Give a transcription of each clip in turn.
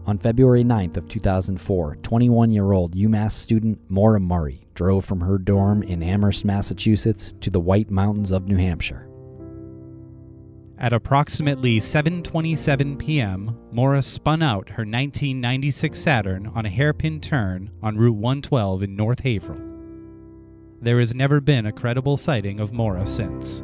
On February 9th of 2004, 21-year-old UMass student Maura Murray drove from her dorm in Amherst, Massachusetts to the White Mountains of New Hampshire. At approximately 7:27 p.m., Maura spun out her 1996 Saturn on a hairpin turn on Route 112 in North Haverhill. There has never been a credible sighting of Maura since.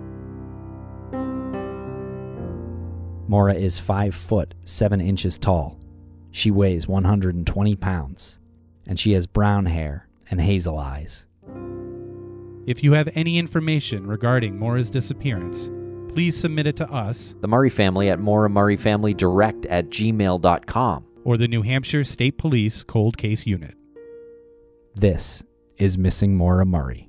Maura is 5 foot 7 inches tall. She weighs 120 pounds, and she has brown hair and hazel eyes. If you have any information regarding Maura's disappearance, please submit it to us, The Murray family at MauraMurrayFamilyDirect@gmail.com. or the New Hampshire State Police Cold Case Unit. This is Missing Maura Murray.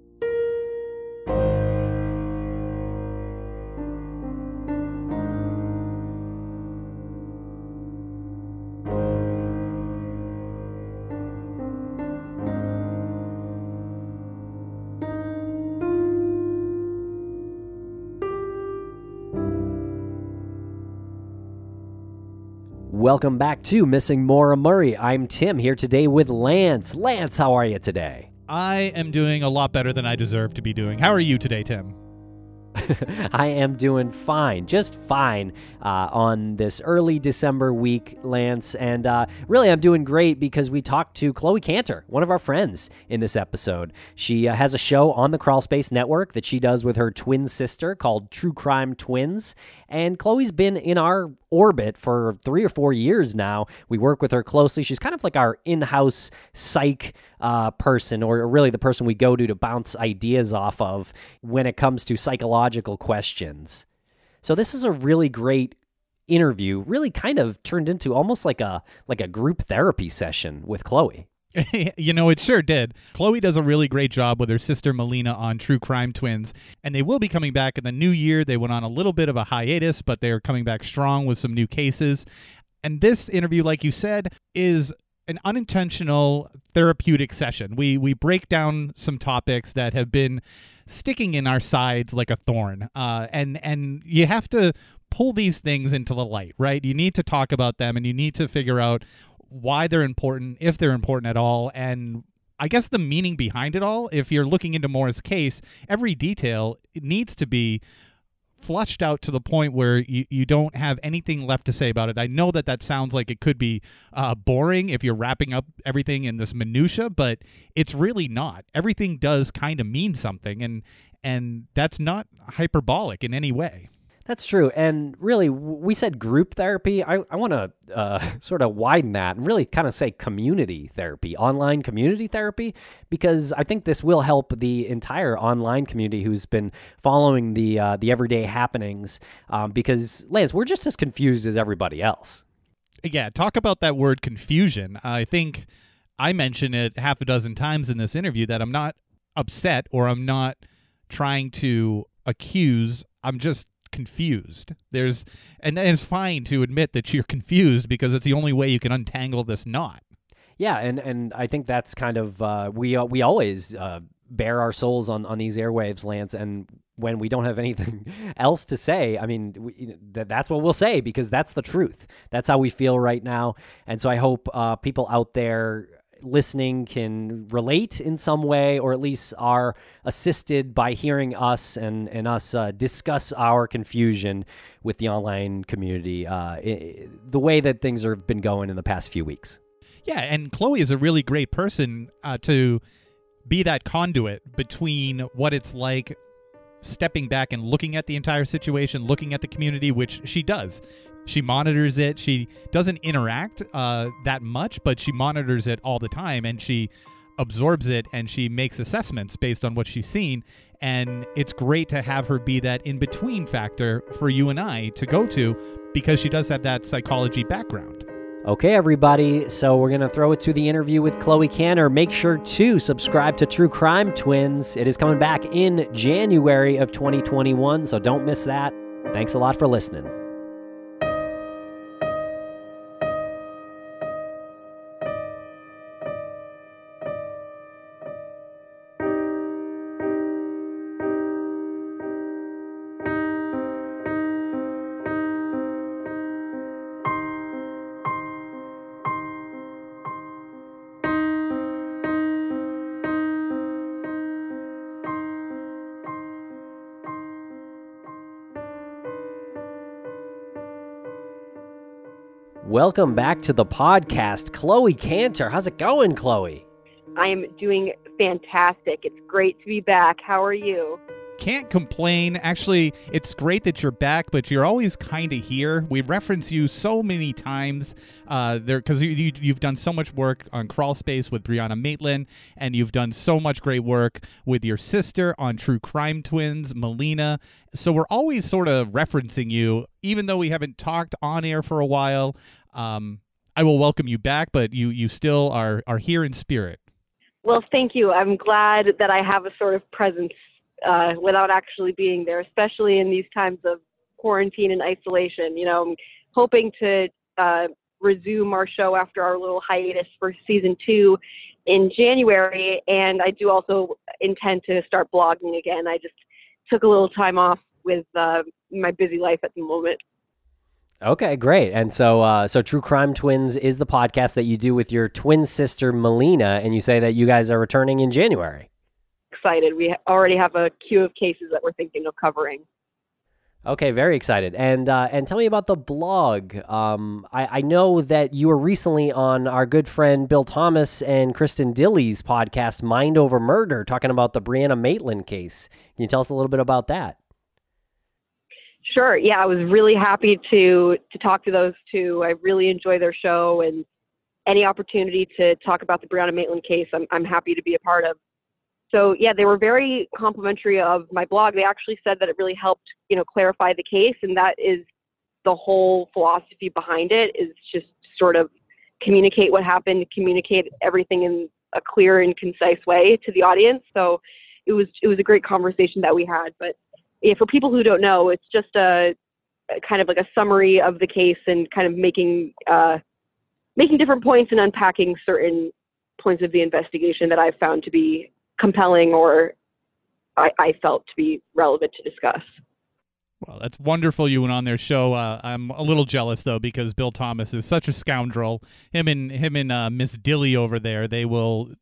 Welcome back to Missing Maura Murray. I'm Tim here today with Lance. Lance, how are you today? I am doing a lot better than I deserve to be doing. How are you today, Tim? I am doing fine, just fine on this early December week, Lance. And really, I'm doing great because we talked to Chloe Cantor, one of our friends in this episode. She has a show on the Crawlspace Network that she does with her twin sister called True Crime Twins. And Chloe's been in our orbit for 3 or 4 years now. We work with her closely. She's kind of like our in-house psych person, or really the person we go to bounce ideas off of when it comes to psychological questions. So this is a really great interview, really kind of turned into almost like a group therapy session with Chloe. You know, it sure did. Chloe does a really great job with her sister Melina on True Crime Twins, and they will be coming back in the new year. They went on a little bit of a hiatus, but they're coming back strong with some new cases. And this interview, like you said, is an unintentional therapeutic session. We break down some topics that have been sticking in our sides like a thorn, and you have to pull these things into the light, right? You need to talk about them, and you need to figure out why they're important, if they're important at all, and I guess the meaning behind it all. If you're looking into Maura's case, every detail needs to be flushed out to the point where you don't have anything left to say about it. I know that sounds like it could be boring if you're wrapping up everything in this minutia, but it's really not. Everything does kind of mean something, and that's not hyperbolic in any way. That's true. And really, we said group therapy. I want to sort of widen that and really kind of say community therapy, online community therapy, because I think this will help the entire online community who's been following the everyday happenings, because, Lance, we're just as confused as everybody else. Yeah, talk about that word confusion. I think I mentioned it half a dozen times in this interview that I'm not upset or I'm not trying to accuse. I'm just confused. And it's fine to admit that you're confused because it's the only way you can untangle this knot. Yeah, and I think that's kind of we always bare our souls on these airwaves, Lance, and when we don't have anything else to say, I mean, that's what we'll say because that's the truth. That's how we feel right now, and so I hope people out there listening can relate in some way, or at least are assisted by hearing us and us discuss our confusion with the online community, the way that things have been going in the past few weeks. Yeah, and Chloe is a really great person to be that conduit between what it's like stepping back and looking at the entire situation, looking at the community, which she does. She monitors it. She doesn't interact that much, but she monitors it all the time, and she absorbs it, and she makes assessments based on what she's seen. And it's great to have her be that in-between factor for you and I to go to, because she does have that psychology background. Okay, everybody, so we're going to throw it to the interview with Chloe Cantor. Make sure to subscribe to True Crime Twins. It is coming back in January of 2021, so don't miss that. Thanks a lot for listening. Welcome back to the podcast, Chloe Cantor. How's it going, Chloe? I am doing fantastic. It's great to be back. How are you? Can't complain. Actually, it's great that you're back, but you're always kind of here. We reference you so many times because you've done so much work on Crawl Space with Brianna Maitland, and you've done so much great work with your sister on True Crime Twins, Melina. So we're always sort of referencing you, even though we haven't talked on air for a while. I will welcome you back, but you still are here in spirit. Well, thank you. I'm glad that I have a sort of presence without actually being there, especially in these times of quarantine and isolation. You know, I'm hoping to resume our show after our little hiatus for season 2 in January, and I do also intend to start blogging again. I just took a little time off with my busy life at the moment. Okay, great. And so True Crime Twins is the podcast that you do with your twin sister, Melina, and you say that you guys are returning in January. Excited. We already have a queue of cases that we're thinking of covering. Okay, very excited. And tell me about the blog. I know that you were recently on our good friend Bill Thomas and Kristen Dilley's podcast, Mind Over Murder, talking about the Brianna Maitland case. Can you tell us a little bit about that? Sure. Yeah, I was really happy to talk to those two. I really enjoy their show, and any opportunity to talk about the Brianna Maitland case, I'm happy to be a part of. So yeah, they were very complimentary of my blog. They actually said that it really helped, clarify the case, and that is the whole philosophy behind it, is just sort of communicate what happened, communicate everything in a clear and concise way to the audience. So it was a great conversation that we had. But yeah, for people who don't know, it's just a kind of like a summary of the case and kind of making different points and unpacking certain points of the investigation that I've found to be compelling or I felt to be relevant to discuss. Well, that's wonderful you went on their show. I'm a little jealous, though, because Bill Thomas is such a scoundrel. Him and Miss Dilley over there, they will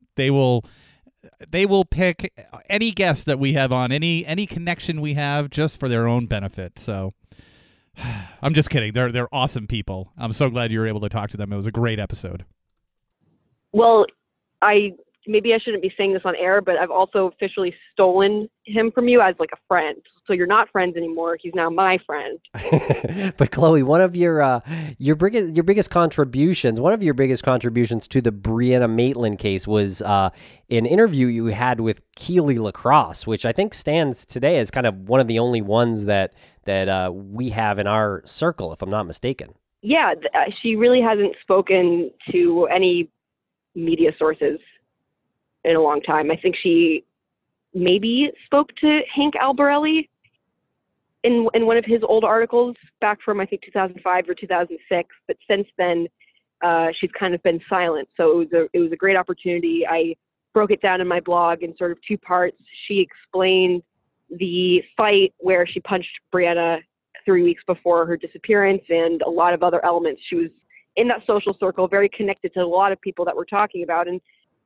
pick any guest that we have on, any connection we have, just for their own benefit. So I'm just kidding. They're awesome people. I'm so glad you were able to talk to them. It was a great episode. Well, maybe I shouldn't be saying this on air, but I've also officially stolen him from you as like a friend. So you're not friends anymore. He's now my friend. But Chloe, one of your biggest contributions to the Brianna Maitland case was an interview you had with Keely LaCrosse, which I think stands today as kind of one of the only ones that we have in our circle, if I'm not mistaken. Yeah, she really hasn't spoken to any media sources in a long time. I think she maybe spoke to Hank Albarelli in one of his old articles back from, I think, 2005 or 2006. But since then, she's kind of been silent. So it was a great opportunity. I broke it down in my blog in sort of 2 parts. She explained the fight where she punched Brianna 3 weeks before her disappearance and a lot of other elements. She was in that social circle, very connected to a lot of people that we're talking about. And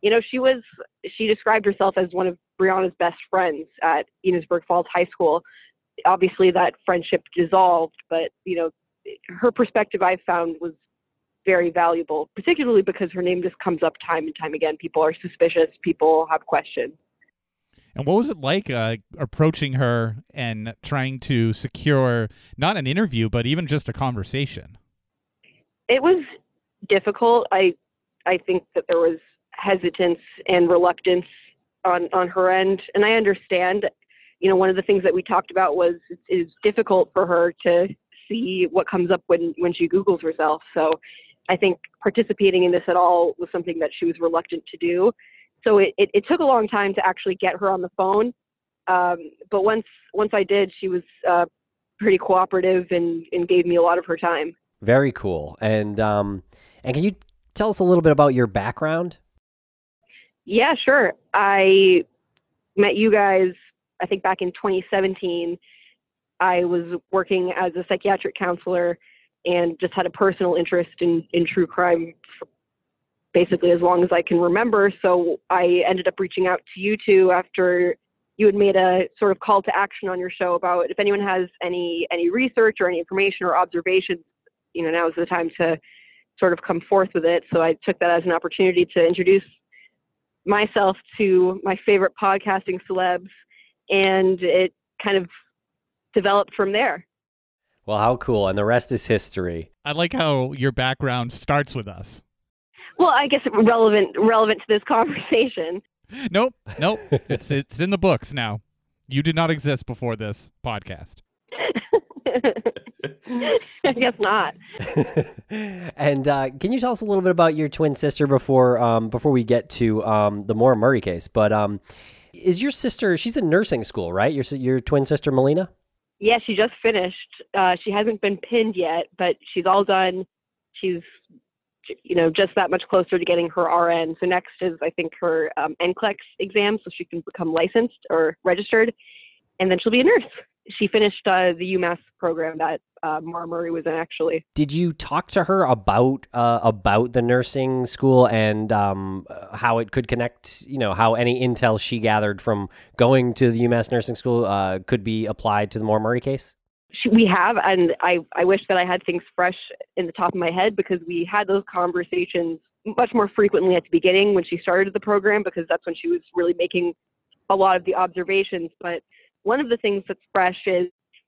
she described herself as one of Brianna's best friends at Enosburg Falls High School. Obviously that friendship dissolved, but, her perspective I found was very valuable, particularly because her name just comes up time and time again. People are suspicious. People have questions. And what was it like approaching her and trying to secure not an interview, but even just a conversation? It was difficult. I think that there was hesitance and reluctance on her end, and I understand. One of the things that we talked about was it's difficult for her to see what comes up when she Googles herself. So I think participating in this at all was something that she was reluctant to do. So it took a long time to actually get her on the phone. But once I did, she was pretty cooperative and gave me a lot of her time. Very cool. And can you tell us a little bit about your background? Yeah, sure. I met you guys, I think, back in 2017. I was working as a psychiatric counselor and just had a personal interest in true crime for basically as long as I can remember. So I ended up reaching out to you two after you had made a sort of call to action on your show about if anyone has any research or any information or observations, now is the time to sort of come forth with it. So I took that as an opportunity to introduce myself to my favorite podcasting celebs, and it kind of developed from there. Well, how cool. And the rest is history. I like how your background starts with us. Well, I guess relevant to this conversation. Nope. It's in the books now. You did not exist before this podcast. I guess not. And can you tell us a little bit about your twin sister before we get to the Maura Murray case? But is your sister? She's in nursing school, right? Your twin sister Melina? Yeah, she just finished. She hasn't been pinned yet, but she's all done. She's, just that much closer to getting her RN. So next is, I think, her NCLEX exam, so she can become licensed or registered, and then she'll be a nurse. She finished the UMass program that Maura Murray was in, actually. Did you talk to her about the nursing school and how it could connect, how any intel she gathered from going to the UMass nursing school could be applied to the Maura Murray case? We have, and I wish that I had things fresh in the top of my head, because we had those conversations much more frequently at the beginning when she started the program, because that's when she was really making a lot of the observations. But one of the things that's fresh is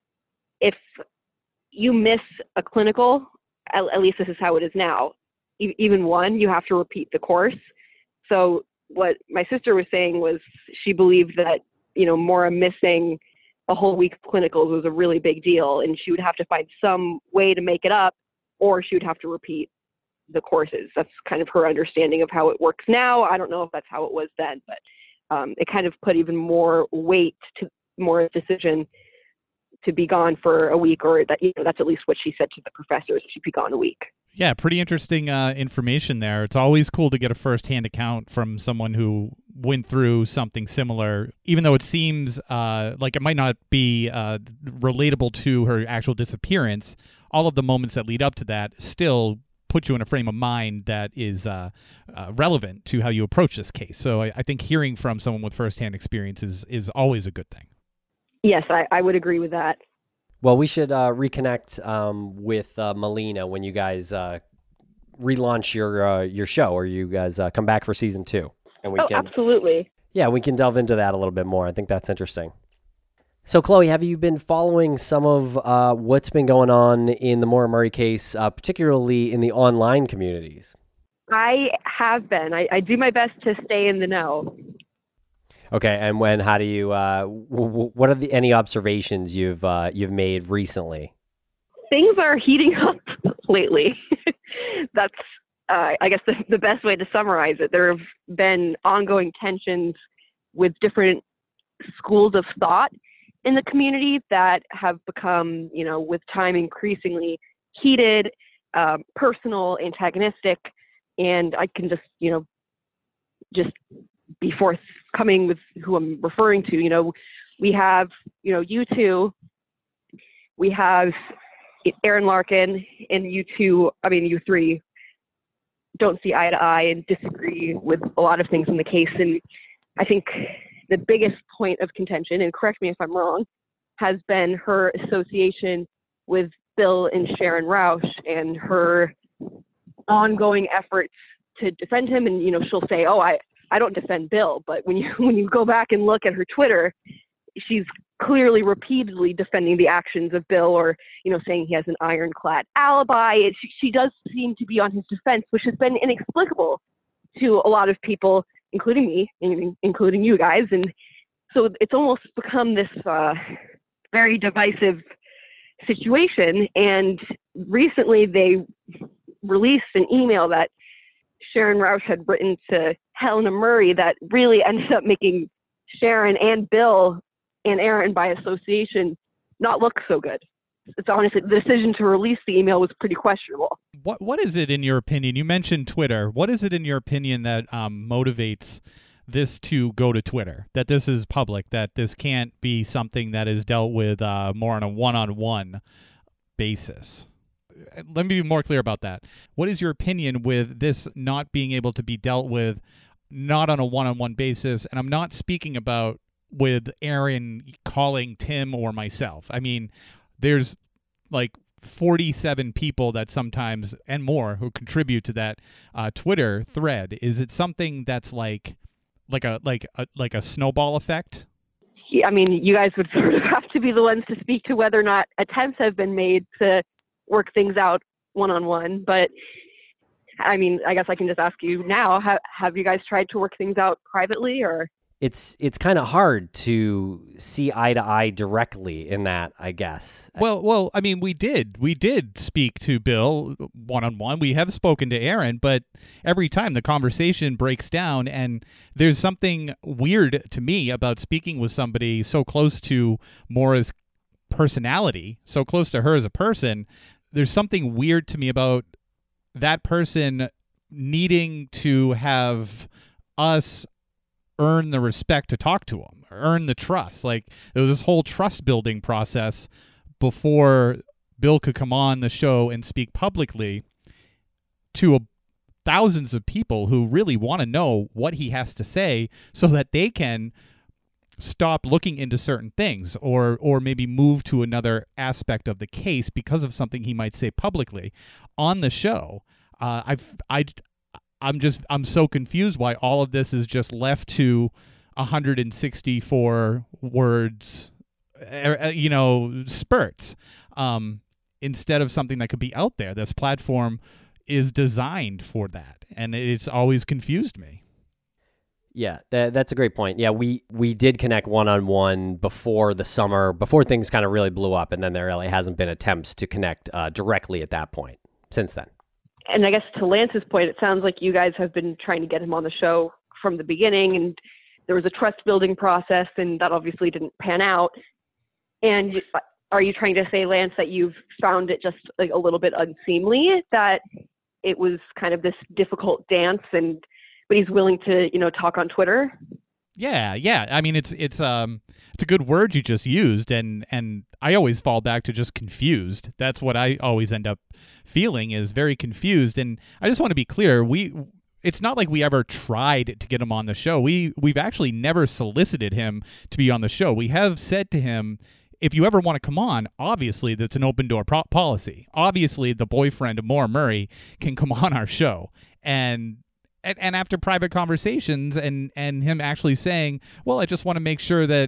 if you miss a clinical, at least this is how it is now, even one, you have to repeat the course. So what my sister was saying was she believed that, Maura missing a whole week of clinicals was a really big deal, and she would have to find some way to make it up, or she would have to repeat the courses. That's kind of her understanding of how it works now. I don't know if that's how it was then, but it kind of put even more weight to Maura's decision to be gone for a week, or that, that's at least what she said to the professors, she'd be gone a week. Yeah, pretty interesting information there. It's always cool to get a firsthand account from someone who went through something similar, even though it seems like it might not be relatable to her actual disappearance. All of the moments that lead up to that still put you in a frame of mind that is relevant to how you approach this case. So I think hearing from someone with firsthand experience is always a good thing. Yes, I would agree with that. Well, we should reconnect with Melina when you guys relaunch your show, or you guys come back for season 2. And we can, absolutely. Yeah, we can delve into that a little bit more. I think that's interesting. So, Chloe, have you been following some of what's been going on in the Maura Murray case, particularly in the online communities? I have been. I do my best to stay in the know. Okay, and how do you? What are any observations you've made recently? Things are heating up lately. That's, I guess, the best way to summarize it. There have been ongoing tensions with different schools of thought in the community that have become, with time, increasingly heated, personal, antagonistic, and I can just be forthcoming with who I'm referring to. We have, you two, we have Aaron Larkin, and you three don't see eye to eye and disagree with a lot of things in the case. And I think the biggest point of contention, and correct me if I'm wrong, has been her association with Bill and Sharon Roush and her ongoing efforts to defend him. And, she'll say, oh, I don't defend Bill, but when you go back and look at her Twitter, she's clearly repeatedly defending the actions of Bill, or saying he has an ironclad alibi. She does seem to be on his defense, which has been inexplicable to a lot of people, including me, including you guys. And so it's almost become this very divisive situation. And recently they released an email that Sharon Roush had written to Helena Murray that really ended up making Sharon and Bill and Aaron by association not look so good. It's honestly, the decision to release the email was pretty questionable. What is it in your opinion? You mentioned Twitter. What is it in your opinion that motivates this to go to Twitter? That this is public, that this can't be something that is dealt with more on a one-on-one basis? Let me be more clear about that. What is your opinion with this not being able to be dealt with, not on a one-on-one basis? And I'm not speaking about with Aaron calling Tim or myself. I mean, there's like 47 people that sometimes and more who contribute to that Twitter thread. Is it something that's like a snowball effect? I mean, you guys would sort of have to be the ones to speak to whether or not attempts have been made to work things out one-on-one. But I mean, I guess I can just ask you now, have you guys tried to work things out privately, or? It's kind of hard to see eye to eye directly in that, I guess. Well, I mean, we did speak to Bill one-on-one. We have spoken to Aaron, but every time the conversation breaks down, and there's something weird to me about speaking with somebody so close to Maura's personality, so close to her as a person. There's something weird to me about that person needing to have us earn the respect to talk to him, earn the trust. Like, there was this whole trust building process before Bill could come on the show and speak publicly to thousands of people who really want to know what he has to say so that they can stop looking into certain things or maybe move to another aspect of the case because of something he might say publicly on the show. I'm so confused why all of this is just left to 164 words, spurts, instead of something that could be out there. This platform is designed for that, and it's always confused me. Yeah, that's a great point. Yeah, we did connect one-on-one before the summer, before things kind of really blew up, and then there really hasn't been attempts to connect directly at that point since then. And I guess to Lance's point, it sounds like you guys have been trying to get him on the show from the beginning, and there was a trust building process, and that obviously didn't pan out. And are you trying to say, Lance, that you've found it just like a little bit unseemly, that it was kind of this difficult dance, but he's willing to, talk on Twitter? Yeah. I mean, it's a good word you just used, and I always fall back to just confused. That's what I always end up feeling, is very confused. And I just want to be clear, it's not like we ever tried to get him on the show. We've actually never solicited him to be on the show. We have said to him, if you ever want to come on, obviously that's an open door policy. Obviously, the boyfriend of Maura Murray can come on our show. And after private conversations and him actually saying, well, I just want to make sure that,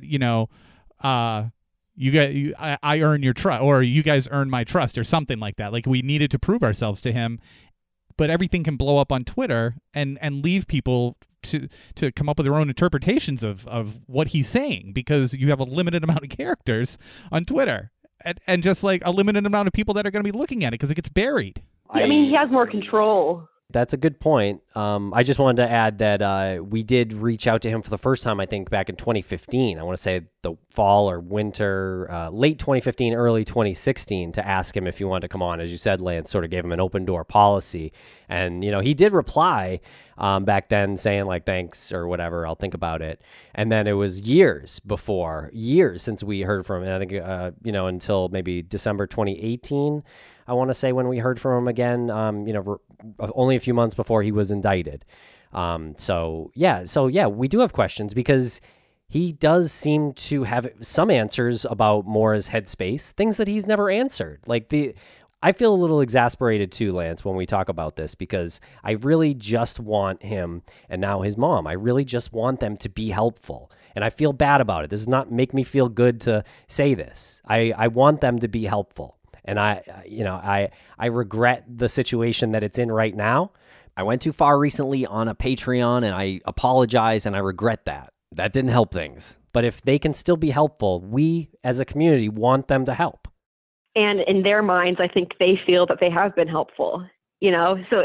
I earn your trust, or you guys earn my trust, or something like that. Like, we needed to prove ourselves to him, but everything can blow up on Twitter and leave people to come up with their own interpretations of what he's saying, because you have a limited amount of characters on Twitter and just like a limited amount of people that are going to be looking at it because it gets buried. I mean, he has more control. That's a good point. I just wanted to add that we did reach out to him for the first time, I think, back in 2015. I want to say the fall or winter, late 2015, early 2016, to ask him if he wanted to come on. As you said, Lance sort of gave him an open door policy. And, he did reply back then saying, like, thanks or whatever, I'll think about it. And then it was years since we heard from him. I think, until maybe December 2018. I want to say, when we heard from him again, only a few months before he was indicted. So we do have questions, because he does seem to have some answers about Maura's headspace, things that he's never answered. I feel a little exasperated too, Lance, when we talk about this, because I really just want him, and now his mom, I really just want them to be helpful. And I feel bad about it. This does not make me feel good to say this. I want them to be helpful. And I regret the situation that it's in right now. I went too far recently on a Patreon, and I apologize, and I regret that. That didn't help things. But if they can still be helpful, we as a community want them to help. And in their minds, I think they feel that they have been helpful. So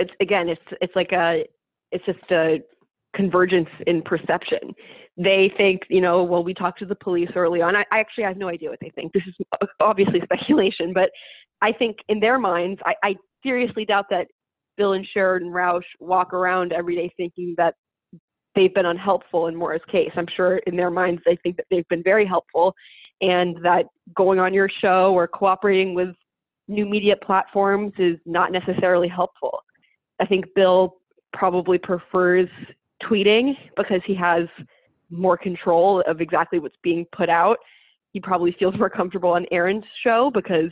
it's just a convergence in perception. They think, we talked to the police early on. I actually have no idea what they think. This is obviously speculation, but I think in their minds, I seriously doubt that Bill and Sharon Roush walk around every day thinking that they've been unhelpful in Maura's case. I'm sure in their minds, they think that they've been very helpful, and that going on your show or cooperating with new media platforms is not necessarily helpful. I think Bill probably prefers tweeting because he has more control of exactly what's being put out. He probably feels more comfortable on Aaron's show because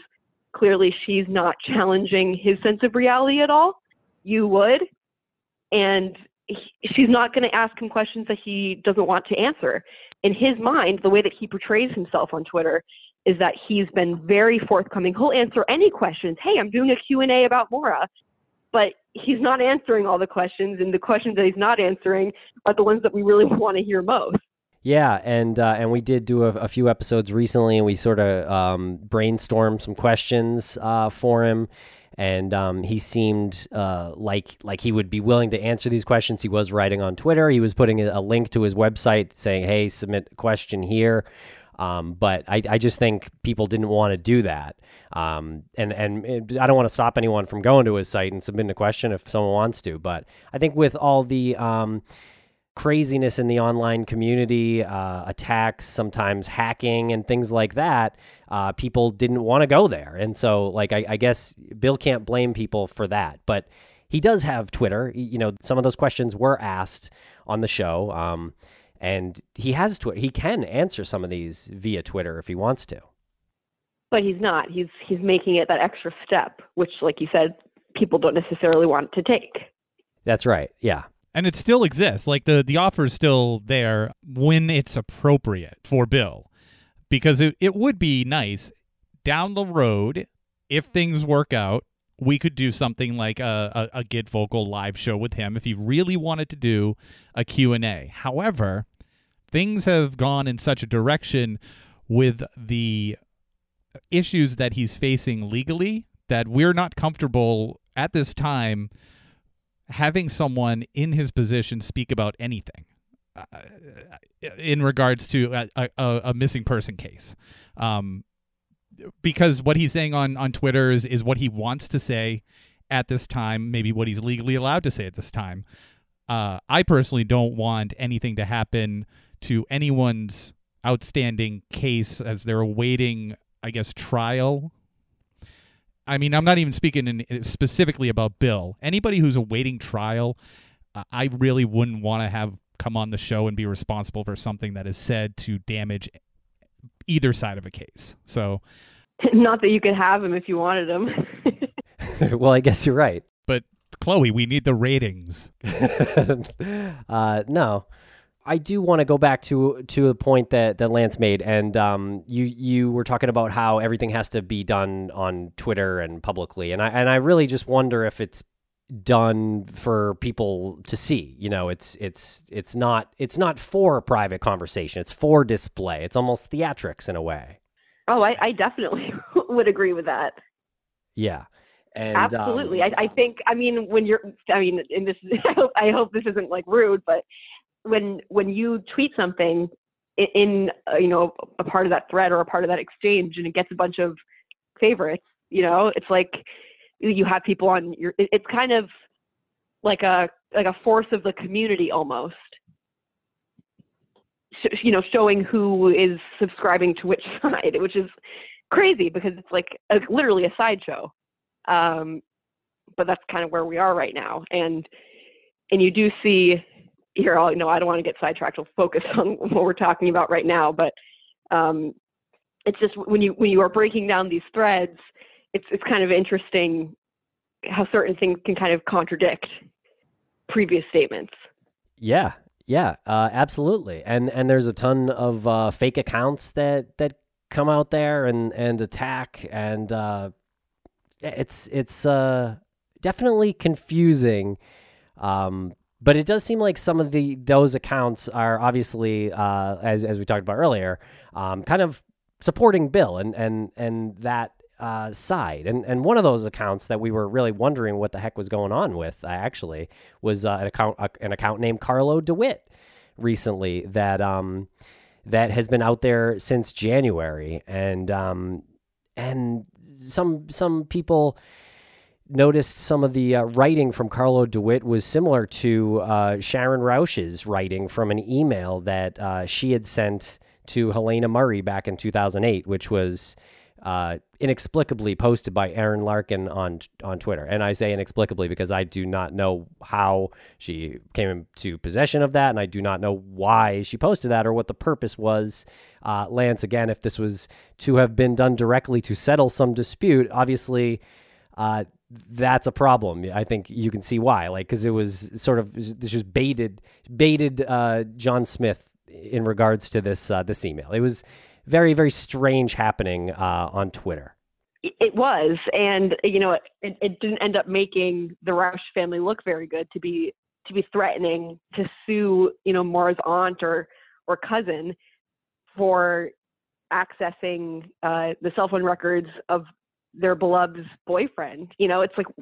clearly she's not challenging his sense of reality at all. You would. And she's not going to ask him questions that he doesn't want to answer. In his mind, the way that he portrays himself on Twitter is that he's been very forthcoming. He'll answer any questions. Hey, I'm doing a Q&A about Maura. But he's not answering all the questions, and the questions that he's not answering are the ones that we really want to hear most. Yeah, and we did do a few episodes recently, and we sort of brainstormed some questions for him, and he seemed like he would be willing to answer these questions. He was writing on Twitter. He was putting a link to his website saying, "Hey, submit a question here." But I just think people didn't want to do that. And I don't want to stop anyone from going to his site and submitting a question if someone wants to. But I think with all the craziness in the online community, attacks, sometimes hacking and things like that, people didn't want to go there. And so, like, I guess Bill can't blame people for that. But he does have Twitter. You know, some of those questions were asked on the show. And he has Twitter. He can answer some of these via Twitter if he wants to. But he's not. He's making it that extra step, which, like you said, people don't necessarily want to take. That's right. Yeah. And it still exists. Like the offer is still there when it's appropriate for Bill. Because it would be nice down the road, if things work out, we could do something like a Get Vocal live show with him if he really wanted to do a Q&A. However, things have gone in such a direction with the issues that he's facing legally that we're not comfortable at this time having someone in his position speak about anything in regards to a missing person case. Because what he's saying on Twitter is what he wants to say at this time, maybe what he's legally allowed to say at this time. I personally don't want anything to happen to anyone's outstanding case as they're awaiting, I guess, trial. I mean, I'm not even speaking specifically about Bill. Anybody who's awaiting trial, I really wouldn't want to have come on the show and be responsible for something that is said to damage either side of a case. So, not that you could have him if you wanted him. Well, I guess you're right. But Chloe, we need the ratings. No, I do want to go back to a point that Lance made, and you were talking about how everything has to be done on Twitter and publicly, and I really just wonder if it's done for people to see. You know, it's not for a private conversation. It's for display. It's almost theatrics in a way. Oh, I definitely would agree with that. Yeah. And absolutely. I think, and this I hope this isn't like rude, but when you tweet something in a part of that thread or a part of that exchange and it gets a bunch of favorites, it's like you have people on your, it's kind of like a force of the community almost, showing who is subscribing to which side, which is crazy because it's like literally a sideshow. But that's kind of where we are right now. And you do see here, I don't want to get sidetracked. We'll focus on what we're talking about right now, but it's just when you are breaking down these threads, it's kind of interesting how certain things can kind of contradict previous statements. Yeah, absolutely. And there's a ton of fake accounts that come out there and attack, and it's definitely confusing. But it does seem like some of those accounts are obviously, as we talked about earlier, kind of supporting Bill and that side. And one of those accounts that we were really wondering what the heck was going on with, actually, was an account named Carlo DeWitt recently that has been out there since January, and some people noticed some of the writing from Carlo DeWitt was similar to Sharon Rausch's writing from an email that she had sent to Helena Murray back in 2008, which was inexplicably posted by Aaron Larkin on Twitter. And I say inexplicably because I do not know how she came into possession of that, and I do not know why she posted that or what the purpose was. Lance, again, if this was to have been done directly to settle some dispute, obviously that's a problem. I think you can see why, like, because it was sort of, this just baited John Smith in regards to this email. It was very, very strange happening on Twitter. It was, and it didn't end up making the Roush family look very good to be threatening to sue Maura's aunt or cousin for accessing the cell phone records of their beloved's boyfriend. It's like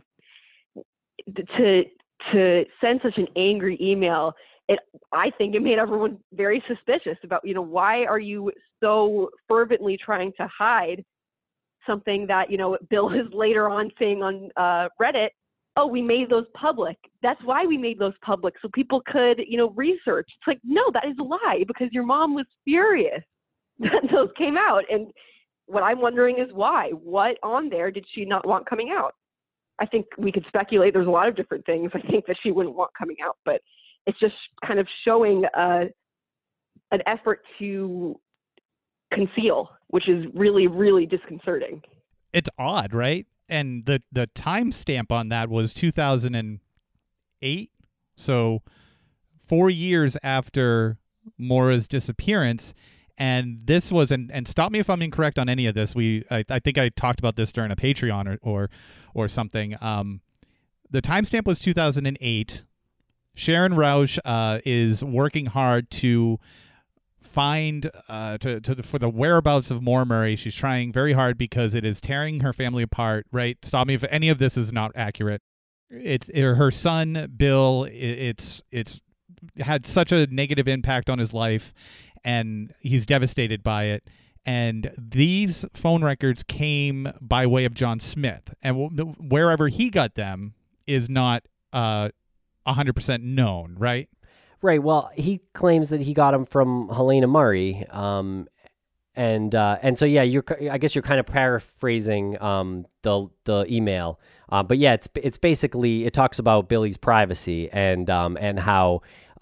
to send such an angry email. I think it made everyone very suspicious about, why are you so fervently trying to hide something that, Bill is later on saying on Reddit, oh, we made those public. That's why we made those public, so people could, research. It's like, no, that is a lie, because your mom was furious that those came out. And what I'm wondering is why. What on there did she not want coming out? I think we could speculate. There's a lot of different things I think that she wouldn't want coming out, but it's just kind of showing an effort to conceal, which is really, really disconcerting. It's odd, right? And the timestamp on that was 2008. So 4 years after Maura's disappearance. And this was, and stop me if I'm incorrect on any of this. I think I talked about this during a Patreon or something. The timestamp was 2008. Sharon Roush is working hard to find for the whereabouts of Maura Murray. She's trying very hard because it is tearing her family apart. Right? Stop me if any of this is not accurate. It's her son Bill. It's had such a negative impact on his life, and he's devastated by it. And these phone records came by way of John Smith, and wherever he got them is not 100% known, right? Right. Well, he claims that he got them from Helena Murray, and so yeah, I guess you're kind of paraphrasing the email, but yeah, it's basically, it talks about Billy's privacy and how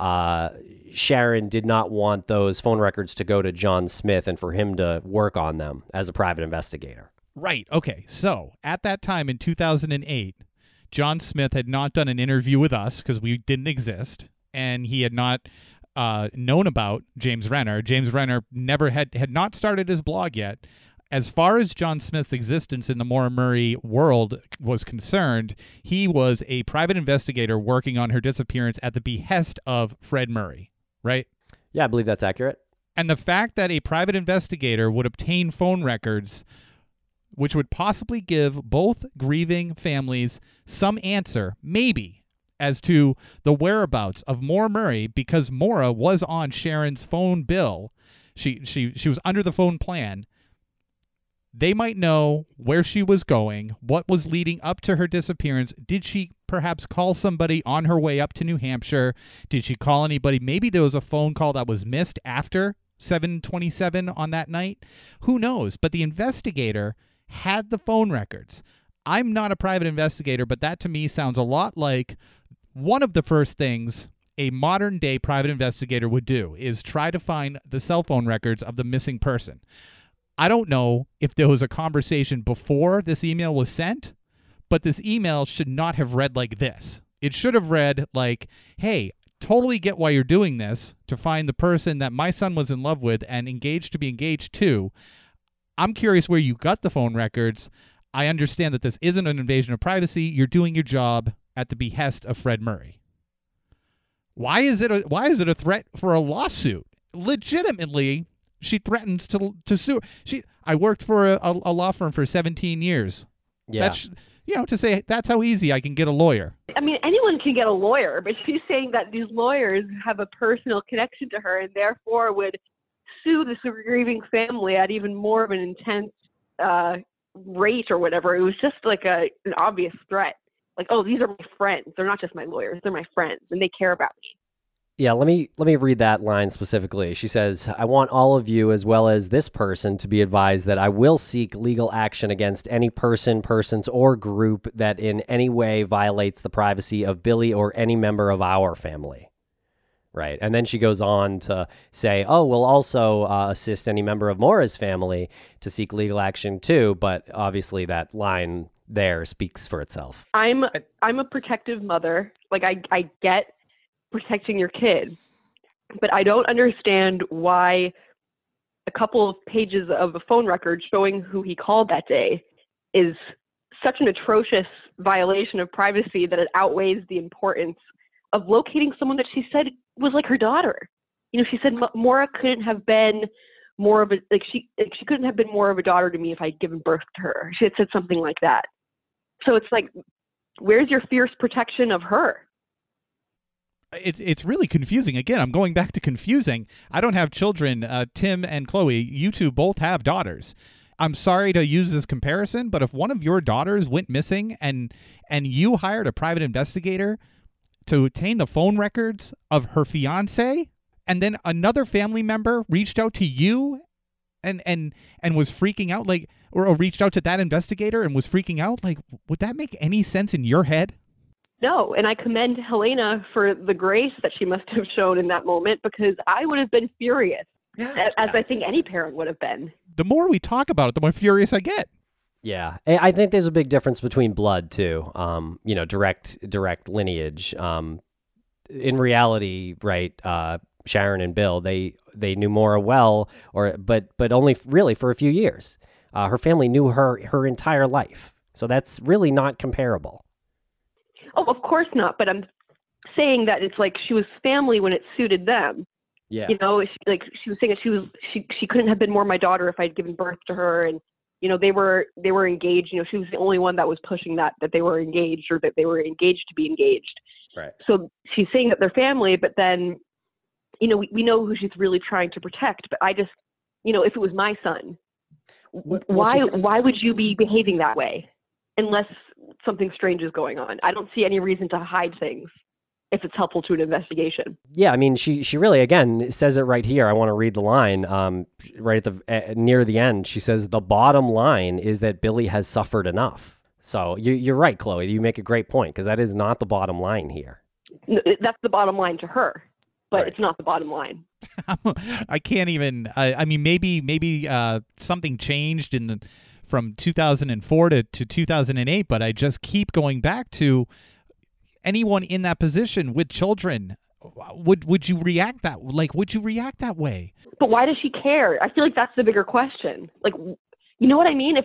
Sharon did not want those phone records to go to John Smith and for him to work on them as a private investigator. Right. Okay. So at that time in 2008, John Smith had not done an interview with us because we didn't exist, and he had not known about James Renner. James Renner never had not started his blog yet. As far as John Smith's existence in the Maura Murray world was concerned, he was a private investigator working on her disappearance at the behest of Fred Murray, right? Yeah, I believe that's accurate. And the fact that a private investigator would obtain phone records which would possibly give both grieving families some answer, maybe, as to the whereabouts of Maura Murray, because Maura was on Sharon's phone bill. She was under the phone plan. They might know where she was going, what was leading up to her disappearance. Did she perhaps call somebody on her way up to New Hampshire? Did she call anybody? Maybe there was a phone call that was missed after 7:27 on that night. Who knows? But the investigator had the phone records. I'm not a private investigator, but that to me sounds a lot like one of the first things a modern day private investigator would do is try to find the cell phone records of the missing person. I don't know if there was a conversation before this email was sent, but this email should not have read like this. It should have read like, hey, totally get why you're doing this, to find the person that my son was in love with and engaged to be engaged to. I'm curious where you got the phone records. I understand that this isn't an invasion of privacy. You're doing your job at the behest of Fred Murray. Why is it a threat for a lawsuit? Legitimately, she threatens to sue. I worked for a law firm for 17 years. Yeah. That's, to say that's how easy I can get a lawyer. I mean, anyone can get a lawyer, but she's saying that these lawyers have a personal connection to her and therefore would sue this grieving family at even more of an intense rate or whatever. It was just like an obvious threat. Like, oh, these are my friends. They're not just my lawyers. They're my friends, and they care about me. Yeah, let me read that line specifically. She says, "I want all of you as well as this person to be advised that I will seek legal action against any person, persons, or group that in any way violates the privacy of Billy or any member of our family." Right. And then she goes on to say, "Oh, we'll also assist any member of Maura's family to seek legal action too." But obviously that line there speaks for itself. I'm a protective mother. Like I get protecting your kid, but I don't understand why a couple of pages of a phone record showing who he called that day is such an atrocious violation of privacy that it outweighs the importance of locating someone that she said was like her daughter. You know, she said Maura couldn't have been more of a she couldn't have been more of a daughter to me if I'd given birth to her. She had said something like that. So it's like, where's your fierce protection of her? It's really confusing. Again, I'm going back to confusing. I don't have children. Tim and Chloe, you two both have daughters. I'm sorry to use this comparison, but if one of your daughters went missing and you hired a private investigator to obtain the phone records of her fiance, and then another family member reached out to you and was freaking out, like, or reached out to that investigator and was freaking out, like, would that make any sense in your head? No, and I commend Helena for the grace that she must have shown in that moment, because I would have been furious, as I think any parent would have been. The more we talk about it, the more furious I get. Yeah, I think there's a big difference between blood too. Direct lineage. In reality, right? Sharon and Bill, they knew Maura well, but only really for a few years. Her family knew her entire life, so that's really not comparable. Oh, of course not. But I'm saying that it's like she was family when it suited them. Yeah. You know, she was saying that she couldn't have been more my daughter if I'd given birth to her, and you know they were engaged. You know, she was the only one that was pushing that they were engaged, or that they were engaged to be engaged. Right. So she's saying that they're family, but then, you know, we know who she's really trying to protect. But I just, you know, if it was my son, why would you be behaving that way? Unless something strange is going on. I don't see any reason to hide things if it's helpful to an investigation. Yeah, I mean, she really, again, says it right here. I want to read the line right at the near the end. She says, "The bottom line is that Billy has suffered enough." So you're right, Chloe. You make a great point, because that is not the bottom line here. That's the bottom line to her, but Right. It's not the bottom line. I can't even. I mean, maybe something changed from 2004 to 2008, but I just keep going back to anyone in that position with children. Would you react that? Like, would you react that way? But why does she care? I feel like that's the bigger question. Like, you know what I mean?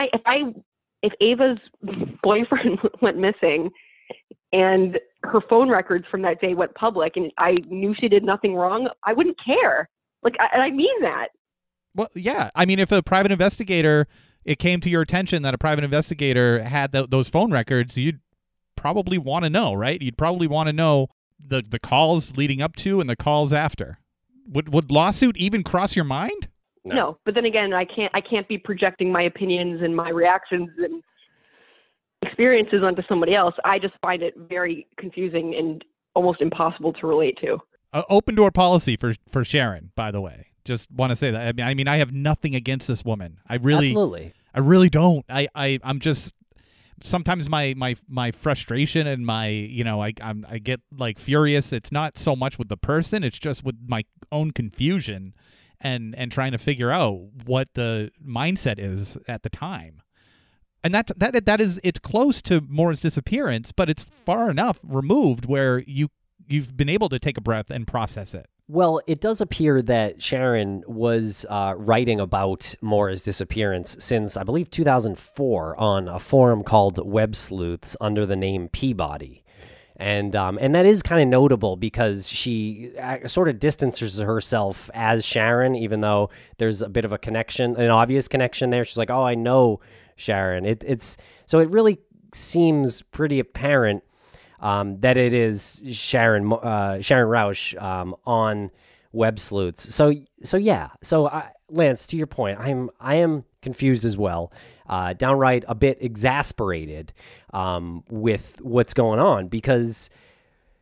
If Ava's boyfriend went missing and her phone records from that day went public and I knew she did nothing wrong, I wouldn't care. Like, I mean that. Well, yeah. I mean, if a private investigator, it came to your attention that a private investigator had those phone records, you'd probably want to know, right? You'd probably want to know the calls leading up to and the calls after. Would lawsuit even cross your mind? No, but then again, I can't be projecting my opinions and my reactions and experiences onto somebody else. I just find it very confusing and almost impossible to relate to. Open door policy for Sharon, by the way. Just want to say that. I mean, I have nothing against this woman. Absolutely. I really don't. I'm just sometimes my frustration and my, you know, I get like furious. It's not so much with the person, it's just with my own confusion and trying to figure out what the mindset is at the time. And that is, it's close to Maura's disappearance, but it's far enough removed where you've been able to take a breath and process it. Well, it does appear that Sharon was writing about Maura's disappearance since, I believe, 2004 on a forum called Web Sleuths under the name Peabody. And that is kind of notable because she sort of distances herself as Sharon, even though there's a bit of a connection, an obvious connection there. She's like, "Oh, I know Sharon." So it really seems pretty apparent that it is Sharon Rausch on Web Sleuths. So yeah. So Lance, to your point, I am confused as well, downright a bit exasperated with what's going on, because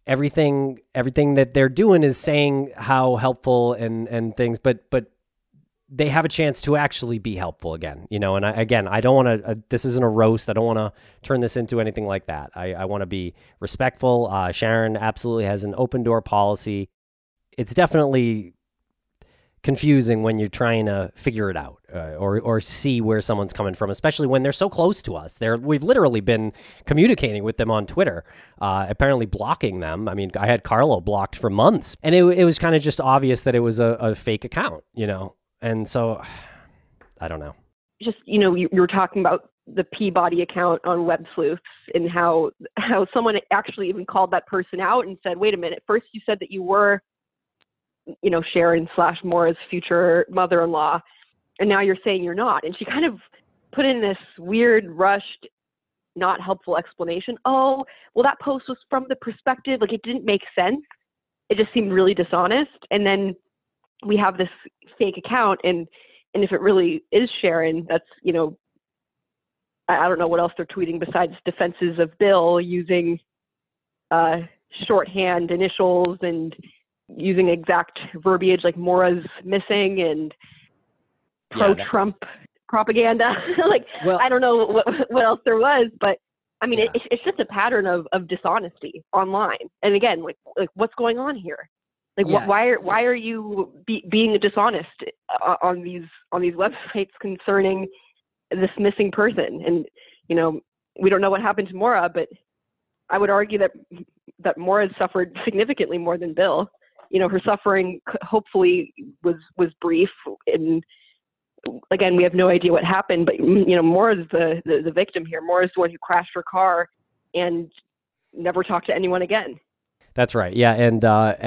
everything that they're doing is saying how helpful and things, but they have a chance to actually be helpful again, you know. And I don't want to. This isn't a roast. I don't want to turn this into anything like that. I want to be respectful. Sharon absolutely has an open door policy. It's definitely confusing when you're trying to figure it out or see where someone's coming from, especially when they're so close to us. We've literally been communicating with them on Twitter, apparently blocking them. I mean, I had Carlo blocked for months, and it was kind of just obvious that it was a fake account, you know? And so, I don't know. Just, you know, you were talking about the Peabody account on Web Sleuths and how someone actually even called that person out and said, wait a minute, first you said that you were, you know, Sharon/Maura's future mother-in-law, and now you're saying you're not. And she kind of put in this weird, rushed, not helpful explanation. Oh, well, that post was from the perspective, like it didn't make sense. It just seemed really dishonest. And then we have this fake account, and if it really is Sharon, that's, you know, I don't know what else they're tweeting besides defenses of Bill using shorthand initials and using exact verbiage like Maura's missing and pro-Trump propaganda. Like, well, I don't know what else there was, but I mean, it's just a pattern of dishonesty online. And again, like what's going on here? Like, why are you being dishonest on these websites concerning this missing person? And, you know, we don't know what happened to Maura, but I would argue that Maura has suffered significantly more than Bill. You know, her suffering hopefully was brief, and again, we have no idea what happened. But you know, Maura's the victim here. Maura's the one who crashed her car and never talked to anyone again. That's right. Yeah, and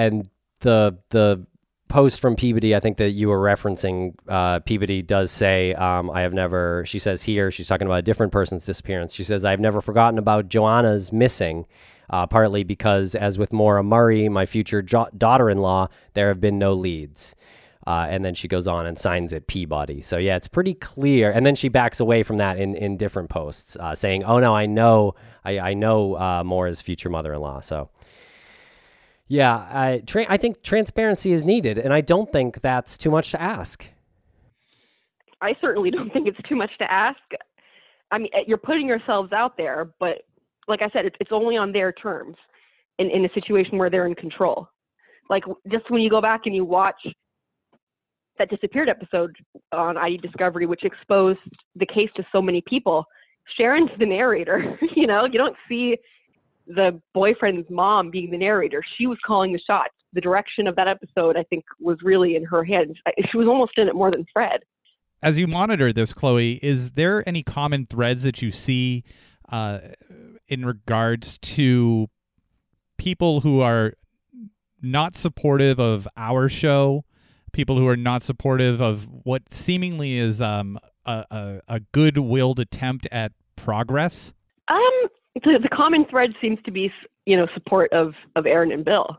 the post from Peabody, I think that you were referencing, Peabody does say, I have never. She says here, she's talking about a different person's disappearance. She says, I've never forgotten about Joanna's missing. Partly because, as with Maura Murray, my future daughter-in-law, there have been no leads. And then she goes on and signs it Peabody. So, yeah, it's pretty clear. And then she backs away from that in different posts, saying, oh, no, I know Maura's future mother-in-law. So, yeah, I think transparency is needed, and I don't think that's too much to ask. I certainly don't think it's too much to ask. I mean, you're putting yourselves out there, but like I said, it's only on their terms in a situation where they're in control. Like, just when you go back and you watch that Disappeared episode on ID Discovery, which exposed the case to so many people, Sharon's the narrator. You know, you don't see the boyfriend's mom being the narrator. She was calling the shots. The direction of that episode, I think, was really in her hands. She was almost in it more than Fred. As you monitor this, Chloe, is there any common threads that you see in regards to people who are not supportive of our show, people who are not supportive of what seemingly is a good-willed attempt at progress? The common thread seems to be, you know, support of Aaron and Bill.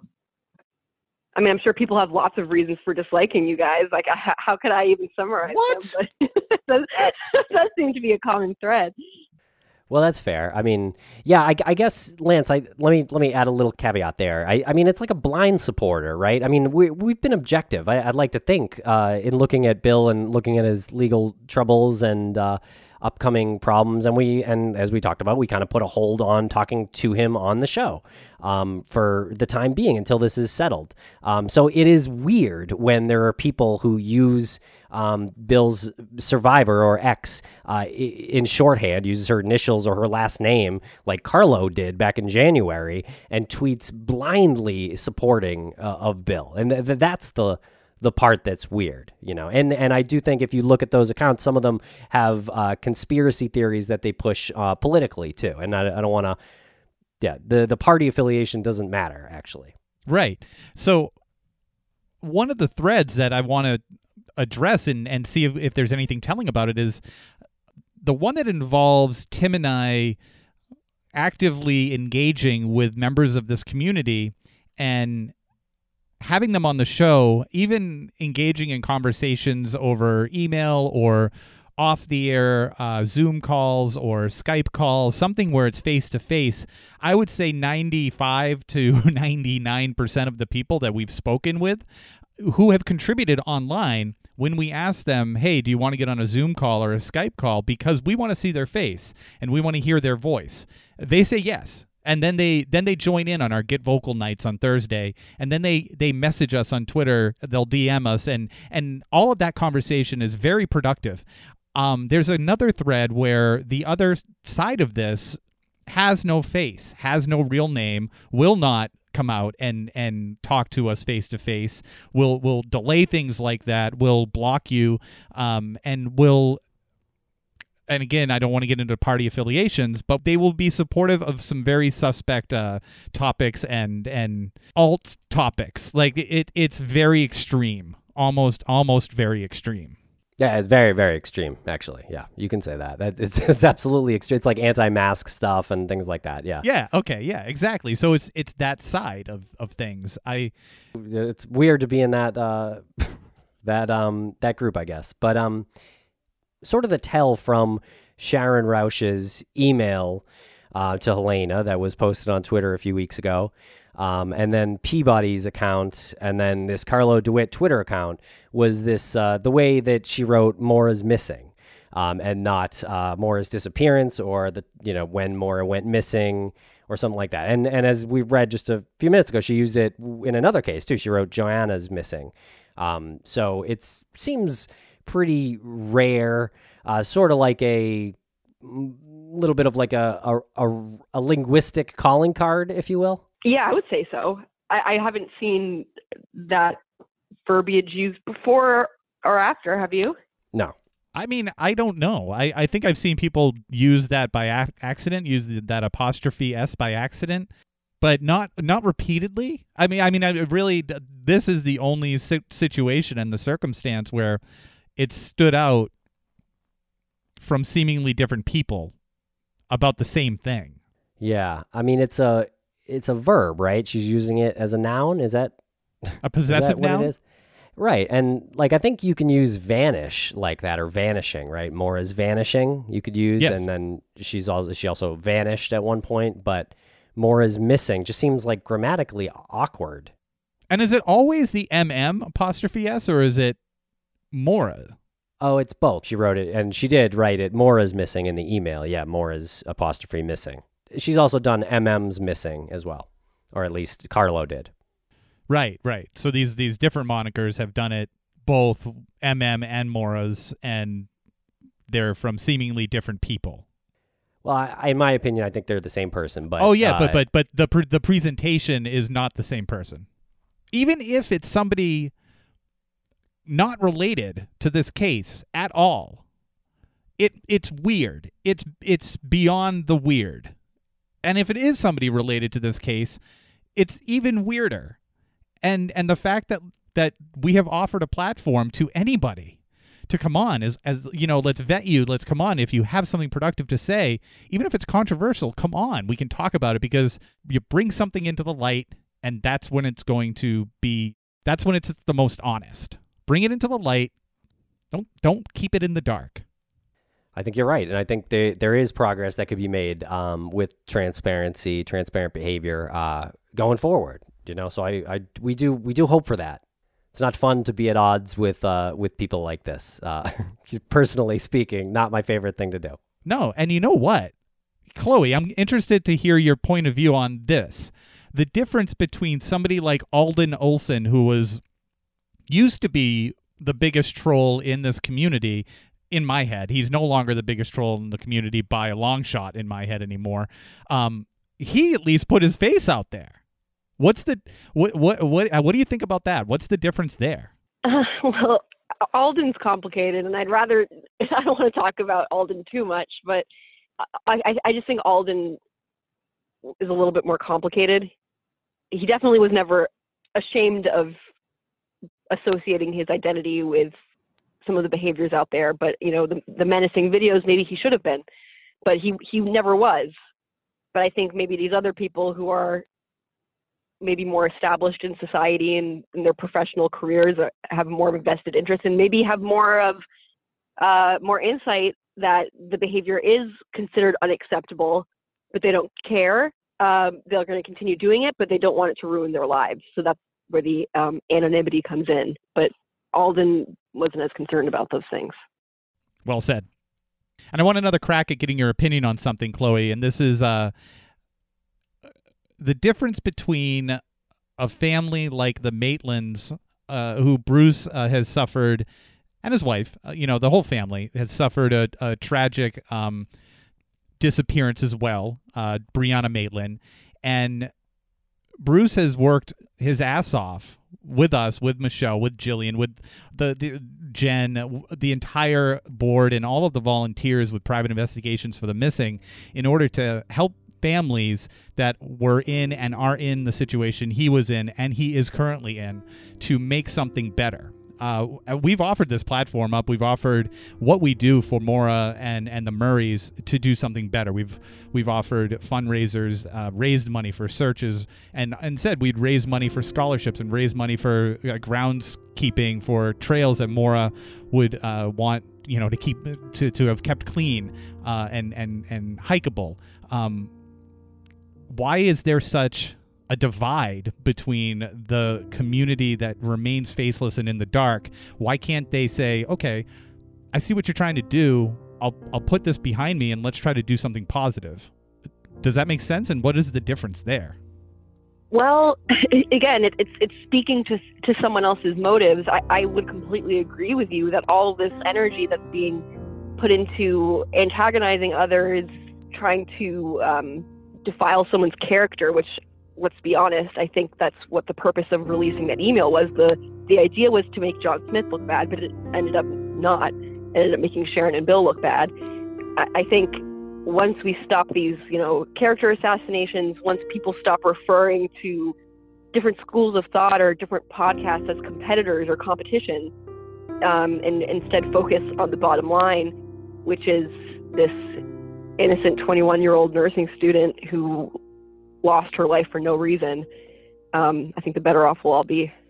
I mean, I'm sure people have lots of reasons for disliking you guys. Like, how could I even summarize them? But that seems to be a common thread. Well, that's fair. I mean, yeah, I guess, Lance, let me add a little caveat there. I mean, it's like a blind supporter, right? I mean, we've been objective. I'd like to think in looking at Bill and looking at his legal troubles and upcoming problems, and as we talked about, we kind of put a hold on talking to him on the show for the time being until this is settled. So it is weird when there are people who use Bill's survivor or ex in shorthand, uses her initials or her last name like Carlo did back in January, and tweets blindly supporting of Bill. And that's the part that's weird, you know. And I do think if you look at those accounts, some of them have conspiracy theories that they push politically too. And I don't want to, the party affiliation doesn't matter, actually. Right. So one of the threads that I want to address and see if there's anything telling about it is the one that involves Tim and I actively engaging with members of this community and having them on the show, even engaging in conversations over email or off the air Zoom calls or Skype calls, something where it's face to face, I would say 95 to 99% of the people that we've spoken with who have contributed online, when we ask them, hey, do you want to get on a Zoom call or a Skype call, because we want to see their face and we want to hear their voice, they say yes. And then they join in on our Get Vocal nights on Thursday, and then they message us on Twitter. They'll DM us, and all of that conversation is very productive. There's another thread where the other side of this has no face, has no real name, will not come out and talk to us face to face, will delay things like that, will block you, and will. And again, I don't want to get into party affiliations, but they will be supportive of some very suspect topics and alt topics. Like it's very extreme, almost very extreme. Yeah, it's very, very extreme, actually. Yeah, you can say that. It's absolutely extreme. It's like anti-mask stuff and things like that. Yeah. Yeah. Okay. Yeah. Exactly. So it's that side of things. It's weird to be in that that group, I guess. But sort of the tell from Sharon Rauch's email to Helena that was posted on Twitter a few weeks ago, and then Peabody's account, and then this Carlo DeWitt Twitter account, was this the way that she wrote Maura's missing, and not Maura's disappearance, or when Maura went missing or something like that. And as we read just a few minutes ago, she used it in another case too. She wrote Joanna's missing. So it seems pretty rare, sort of like a little bit of like a linguistic calling card, if you will. Yeah, I would say so. I haven't seen that verbiage used before or after. Have you? No. I mean, I don't know. I think I've seen people use that by accident, use that apostrophe S by accident, but not repeatedly. I really, this is the only situation and the circumstance where it stood out from seemingly different people about the same thing. Yeah. I mean, it's a verb, right? She's using it as a noun. Is that a possessive noun? What it is? Right. And like, I think you can use vanish like that, or vanishing, right? Maura's vanishing you could use. Yes. And then she also vanished at one point, but Maura's missing just seems like grammatically awkward. And is it always the apostrophe S, or is it Maura? Oh, it's both. She wrote it, and she did write it. Maura's missing in the email. Yeah, Maura's apostrophe missing. She's also done MM's missing as well, or at least Carlo did. Right. So these different monikers have done it, both MM and Maura's, and they're from seemingly different people. Well, in my opinion, I think they're the same person. But but the presentation is not the same person, even if it's somebody not related to this case at all. It's weird. It's beyond the weird. And if it is somebody related to this case, it's even weirder. And the fact that we have offered a platform to anybody to come on as let's vet you, let's come on. If you have something productive to say, even if it's controversial, come on. We can talk about it, because you bring something into the light, and that's when it's the most honest. Bring it into the light. Don't keep it in the dark. I think you're right, and I think there is progress that could be made with transparent behavior going forward. So we do hope for that. It's not fun to be at odds with people like this. Personally speaking, not my favorite thing to do. No, and you know what, Chloe, I'm interested to hear your point of view on this. The difference between somebody like Alden Olson, who used to be the biggest troll in this community. In my head, he's no longer the biggest troll in the community by a long shot in my head anymore. He at least put his face out there. What do you think about that? What's the difference there? Well, Alden's complicated, and I don't want to talk about Alden too much, but I just think Alden is a little bit more complicated. He definitely was never ashamed of associating his identity with some of the behaviors out there, but the menacing videos, maybe he should have been, but he never was. But I think maybe these other people who are maybe more established in society and in their professional careers have more of a vested interest, and maybe have more of more insight that the behavior is considered unacceptable, but they don't care. They're going to continue doing it, but they don't want it to ruin their lives. So that's where the anonymity comes in. But Alden wasn't as concerned about those things. Well said. And I want another crack at getting your opinion on something, Chloe, and this is the difference between a family like the Maitlands, who Bruce has suffered, and his wife, the whole family has suffered a tragic disappearance as well, Brianna Maitland. And Bruce has worked his ass off with us, with Michelle, with Jillian, with the Jen, the entire board, and all of the volunteers with private investigations for the missing in order to help families that were in and are in the situation he was in and he is currently in to make something better. We've offered this platform up. We've offered what we do for Maura and the Murrays to do something better. We've offered fundraisers, raised money for searches, and said we'd raise money for scholarships and raise money for groundskeeping for trails that Maura would want to keep to have kept clean and hikeable. Why is there such a divide between the community that remains faceless and in the dark? Why can't they say, okay, I see what you're trying to do. I'll put this behind me and let's try to do something positive. Does that make sense? And what is the difference there? Well, again, it's speaking to someone else's motives. I would completely agree with you that all of this energy that's being put into antagonizing others, trying to defile someone's character, which, let's be honest, I think that's what the purpose of releasing that email was. The idea was to make John Smith look bad, but it ended up not. It ended up making Sharon and Bill look bad. I think once we stop these, character assassinations, once people stop referring to different schools of thought or different podcasts as competitors or competition, and instead focus on the bottom line, which is this innocent 21-year-old nursing student who lost her life for no reason, I think the better off we'll all be.